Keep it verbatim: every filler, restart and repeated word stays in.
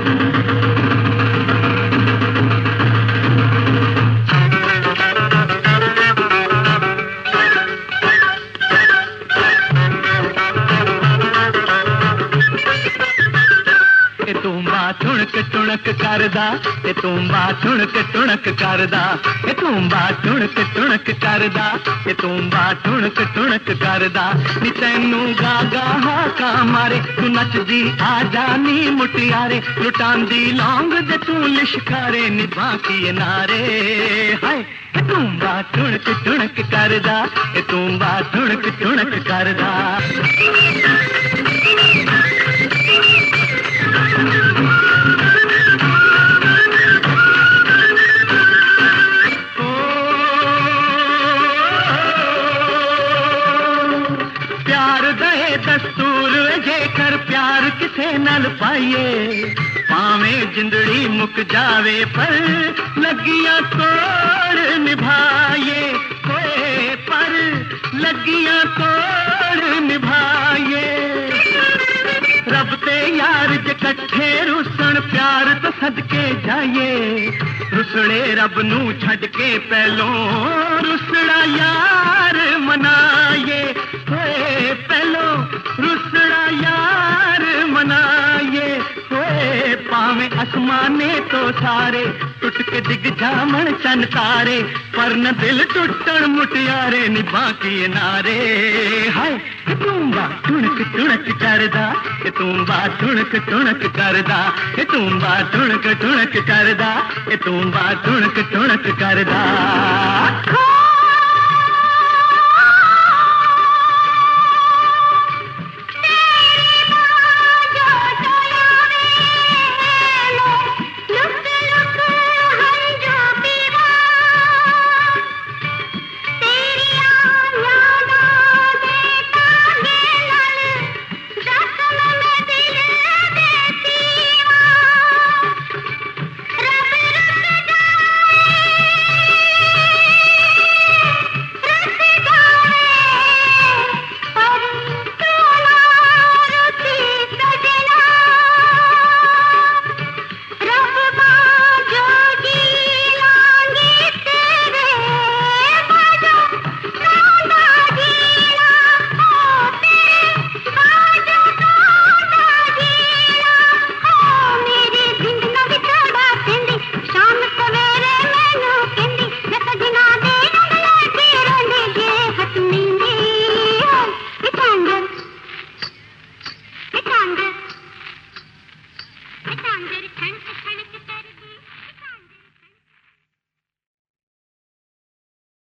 टुणक टुणक करदा ते तूंबा टुणक टुणक करदा ते तूंबा टुणक टुणक करदा ते तूंबा टुणक टुणक करदा नी तैनू गागा हाका मारे तू नचदी आ जानी मुटियारे लुटांदी लौंग दे तू लिशकारे नी बाकी नारे हाय तूंबा टुणक टुणक करदा ते तूंबा टुणक टुणक करदा दस्तूर जेकर प्यार किसे नल पाइए पावे जिंदड़ी मुक जावे पर लगियां तोड़ निभाइए होए पर लगियां तोड़ निभाइए रब ते यार जे कट्ठे रुसन प्यार तो सदके जाइए रुसड़े रब नू छड़ के पहलों रुसड़ा यार मनाइए होए पहलों रुसड़ा यार मनाइए होए पावे आसमाने तो सारे टुट के दिग जामन चन तारे पर न दिल टुटन मुटियारे नी बाकी नारे हाय तूंबा टुणक टुणक करदा के तूंबा टुणक टुणक करदा के तूंबा टुणक टुणक करदा के तूंबा टुणक टुणक करदा I can't get it.